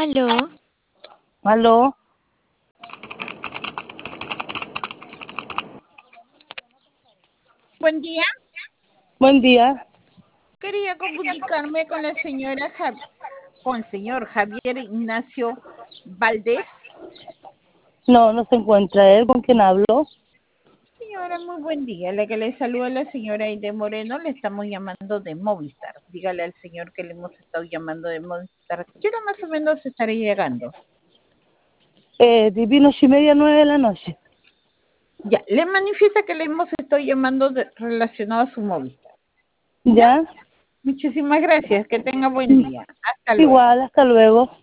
Aló, Aló, Buen día. buen día. Quería comunicarme con la señora con el señor Javier Ignacio Valdés. No se encuentra él. ¿Con quién hablo? Señora, muy buen día. La que le saluda la señora Aide Moreno, le estamos llamando de Movistar. Dígale al señor que le hemos estado llamando de Movistar. ¿Qué hora más o menos estaré llegando? Divino 8:30, 9 de la noche. Ya, le manifiesta que le hemos estado llamando relacionado a su Movistar. ¿Ya? ¿Ya? Muchísimas gracias. Que tenga buen día. Hasta luego. Igual, hasta luego.